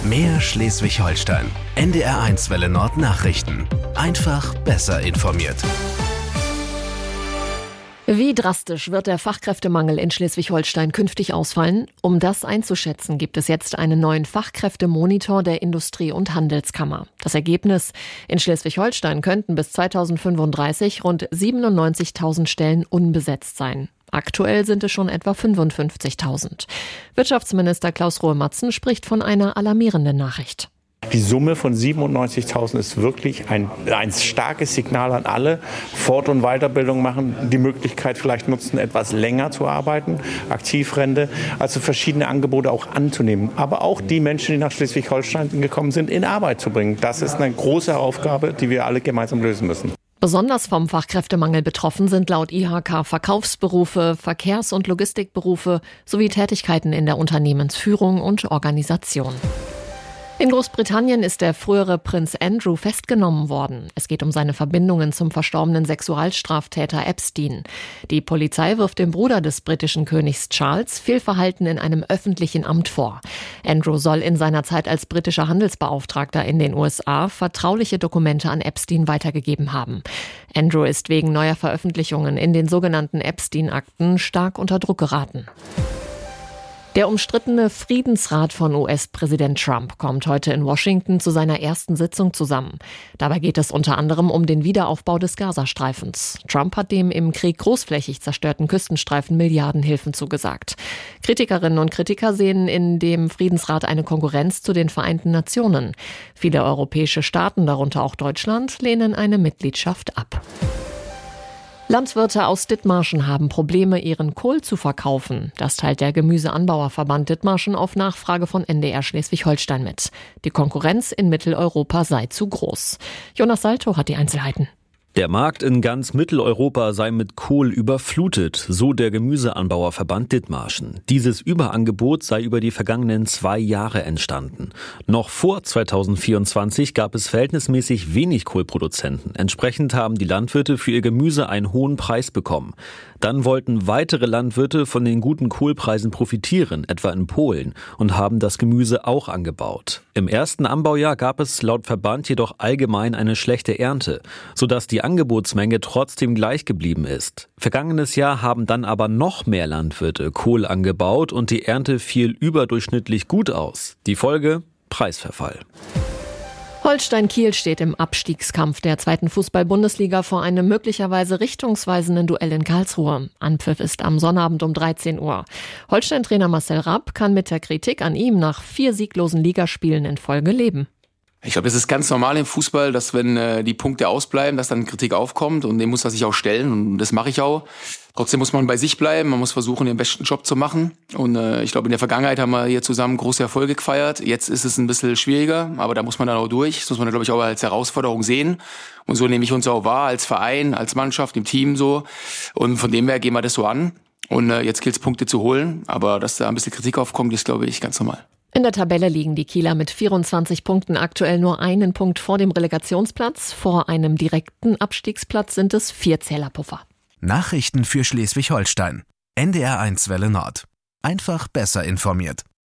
Mehr Schleswig-Holstein. NDR1 Welle Nord Nachrichten. Einfach besser informiert. Wie drastisch wird der Fachkräftemangel in Schleswig-Holstein künftig ausfallen? Um das einzuschätzen, gibt es jetzt einen neuen Fachkräftemonitor der Industrie- und Handelskammer. Das Ergebnis: In Schleswig-Holstein könnten bis 2035 rund 97.000 Stellen unbesetzt sein. Aktuell sind es schon etwa 55.000. Wirtschaftsminister Klaus Rohe-Matzen spricht von einer alarmierenden Nachricht. Die Summe von 97.000 ist wirklich ein starkes Signal an alle. Fort- und Weiterbildung machen, die Möglichkeit vielleicht nutzen, etwas länger zu arbeiten, Aktivrente, also verschiedene Angebote auch anzunehmen. Aber auch die Menschen, die nach Schleswig-Holstein gekommen sind, in Arbeit zu bringen. Das ist eine große Aufgabe, die wir alle gemeinsam lösen müssen. Besonders vom Fachkräftemangel betroffen sind laut IHK Verkaufsberufe, Verkehrs- und Logistikberufe sowie Tätigkeiten in der Unternehmensführung und Organisation. In Großbritannien ist der frühere Prinz Andrew festgenommen worden. Es geht um seine Verbindungen zum verstorbenen Sexualstraftäter Epstein. Die Polizei wirft dem Bruder des britischen Königs Charles Fehlverhalten in einem öffentlichen Amt vor. Andrew soll in seiner Zeit als britischer Handelsbeauftragter in den USA vertrauliche Dokumente an Epstein weitergegeben haben. Andrew ist wegen neuer Veröffentlichungen in den sogenannten Epstein-Akten stark unter Druck geraten. Der umstrittene Friedensrat von US-Präsident Trump kommt heute in Washington zu seiner ersten Sitzung zusammen. Dabei geht es unter anderem um den Wiederaufbau des Gazastreifens. Trump hat dem im Krieg großflächig zerstörten Küstenstreifen Milliardenhilfen zugesagt. Kritikerinnen und Kritiker sehen in dem Friedensrat eine Konkurrenz zu den Vereinten Nationen. Viele europäische Staaten, darunter auch Deutschland, lehnen eine Mitgliedschaft ab. Landwirte aus Dithmarschen haben Probleme, ihren Kohl zu verkaufen. Das teilt der Gemüseanbauerverband Dithmarschen auf Nachfrage von NDR Schleswig-Holstein mit. Die Konkurrenz in Mitteleuropa sei zu groß. Jonas Salto hat die Einzelheiten. Der Markt in ganz Mitteleuropa sei mit Kohl überflutet, so der Gemüseanbauerverband Dithmarschen. Dieses Überangebot sei über die vergangenen 2 Jahre entstanden. Noch vor 2024 gab es verhältnismäßig wenig Kohlproduzenten. Entsprechend haben die Landwirte für ihr Gemüse einen hohen Preis bekommen. Dann wollten weitere Landwirte von den guten Kohlpreisen profitieren, etwa in Polen, und haben das Gemüse auch angebaut. Im ersten Anbaujahr gab es laut Verband jedoch allgemein eine schlechte Ernte, sodass die Angebotsmenge trotzdem gleich geblieben ist. Vergangenes Jahr haben dann aber noch mehr Landwirte Kohl angebaut und die Ernte fiel überdurchschnittlich gut aus. Die Folge: Preisverfall. Holstein Kiel steht im Abstiegskampf der 2. Fußball-Bundesliga vor einem möglicherweise richtungsweisenden Duell in Karlsruhe. Anpfiff ist am Sonnabend um 13 Uhr. Holstein-Trainer Marcel Rapp kann mit der Kritik an ihm nach 4 sieglosen Ligaspielen in Folge leben. Ich glaube, das ist ganz normal im Fußball, dass wenn die Punkte ausbleiben, dass dann Kritik aufkommt und dem muss er sich auch stellen und das mache ich auch. Trotzdem muss man bei sich bleiben, man muss versuchen, den besten Job zu machen und ich glaube, in der Vergangenheit haben wir hier zusammen große Erfolge gefeiert. Jetzt ist es ein bisschen schwieriger, aber da muss man dann auch durch. Das muss man, glaube ich, auch als Herausforderung sehen und so nehme ich uns auch wahr, als Verein, als Mannschaft, im Team so und von dem her gehen wir das so an und jetzt gilt es, Punkte zu holen, aber dass da ein bisschen Kritik aufkommt, ist, glaube ich, ganz normal. In der Tabelle liegen die Kieler mit 24 Punkten aktuell nur einen Punkt vor dem Relegationsplatz. Vor einem direkten Abstiegsplatz sind es 4 Zählerpuffer. Nachrichten für Schleswig-Holstein. NDR1 Welle Nord. Einfach besser informiert.